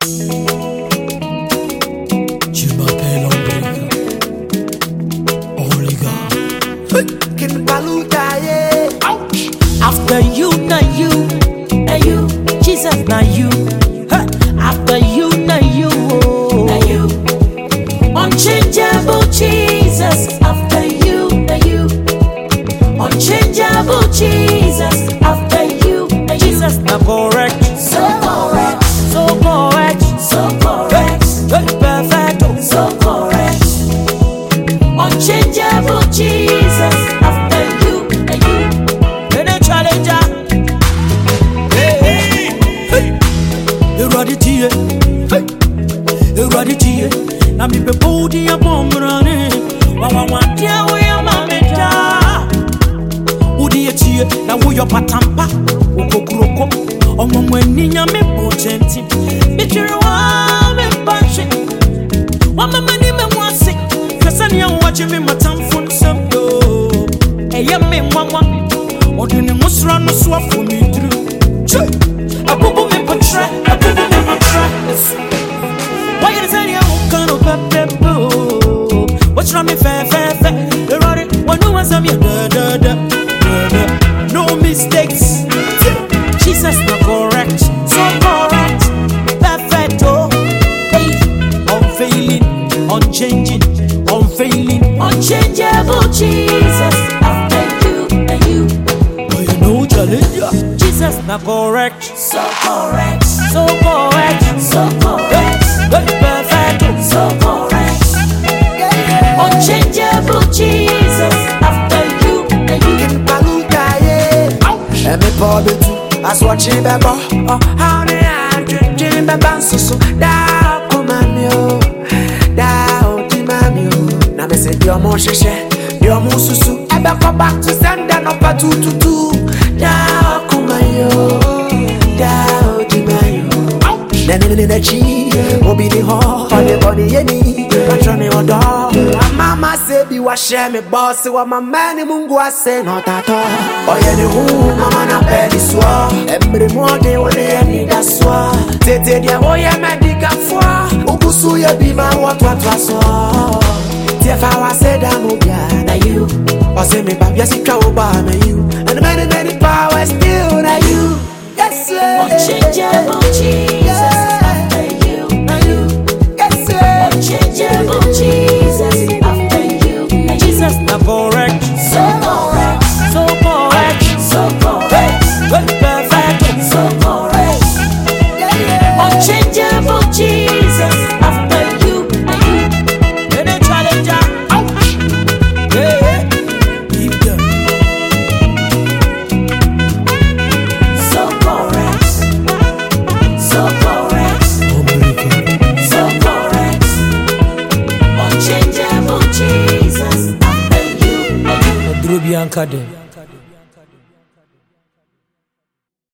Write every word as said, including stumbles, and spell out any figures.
Tu m'appelles André, Oliga. After you, na you, na you, Jesus, na you. Huh. After you, na you, oh. Na you. Unchangeable Jesus. After you, na you. Unchangeable Jesus. After you, na you. Jesus, na correct. So correct. So correct. So correct. Hey, perfect. So correct. Unchangeable Jesus. After you, na you. Challenger. Hey, hey, hey. You ready to hear? Hey, you ready to hear? Na mi be body a bomb running. Wa wa wa dia we a mameta. Udi etie na wo yo patampa. Okokuroko. Omo mwani nya me potenti. Bitiri wa me banche. Wa mama ni me mwase. Kasa ni a wache me matamfo nsendo. Eya me mwanwa. Odini musra no so for me through. Abubu me portray, abubu me portray. Why you say you can't pepe? What's wrong me fair fair fair? The road one who was a me da da da. No mistakes. Jesus not correct, so correct, perfect. Oh, hey, unfailing, unchanging, unfailing, unchangeable Jesus. Jesus not correct, so correct, so correct, so correct, hey, perfect, so correct, yeah. Unchangeable Jesus. After you, and you can paluta yeah. And me probably too. As what you bebo. Oh, how they are drinking beba so so. Da kumamio, da otimamio. Na me say dio mo sheshe, dio mo susu. Ebe go back to send that number two two two. Da kumayo, da otimayo. Na na na na chi, obi di ho, honey body yeni. Control me odo. Mama say be wa share me boss, wa mama ni Mungu ase no tato. Oye ni hu mama na pedi swa. Embre mo de wone ni da swa. Tete dia oye medica fwa. Ugusu ye bi ma wat wat so. Tefa wa say da mo bia na you. O say me ba bia si twa wo ba na you. And many many power still na you. Yes sir. Unchangeable Jesus. After you, na you. Yes sir. Unchangeable Jesus. After you, na Jesus not correct, so correct, so correct, so correct, hey, perfect, so correct, yeah. Unchangeable Jesus. After you, na you. Any challenger, ouch, hey, keep them. So correct, so correct, so correct. Unchangeable Jesus. After you, na you. Drubi Ankade.